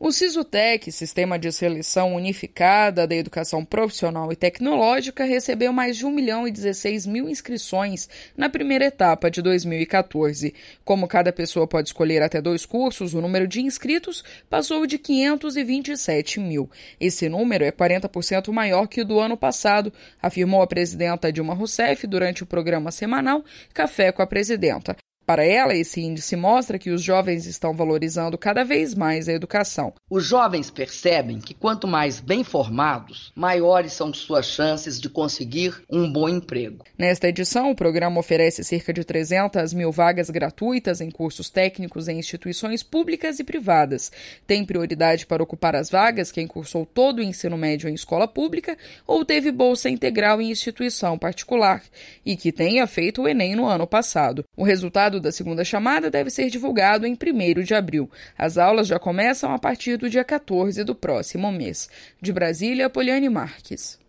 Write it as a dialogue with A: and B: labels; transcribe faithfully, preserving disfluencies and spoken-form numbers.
A: O Sisutec, Sistema de Seleção Unificada da Educação Profissional e Tecnológica, recebeu mais de um milhão e dezesseis mil inscrições na primeira etapa de dois mil e quatorze. Como cada pessoa pode escolher até dois cursos, o número de inscritos passou de quinhentos e vinte e sete mil. Esse número é quarenta por cento maior que o do ano passado, afirmou a presidenta Dilma Rousseff durante o programa semanal Café com a Presidenta. Para ela, esse índice mostra que os jovens estão valorizando cada vez mais a educação.
B: Os jovens percebem que quanto mais bem formados, maiores são suas chances de conseguir um bom emprego.
A: Nesta edição, o programa oferece cerca de trezentas mil vagas gratuitas em cursos técnicos em instituições públicas e privadas. Tem prioridade para ocupar as vagas quem cursou todo o ensino médio em escola pública ou teve bolsa integral em instituição particular e que tenha feito o Enem no ano passado. O resultado da segunda chamada deve ser divulgado em primeiro de abril. As aulas já começam a partir do dia quatorze do próximo mês. De Brasília, Poliane Marques.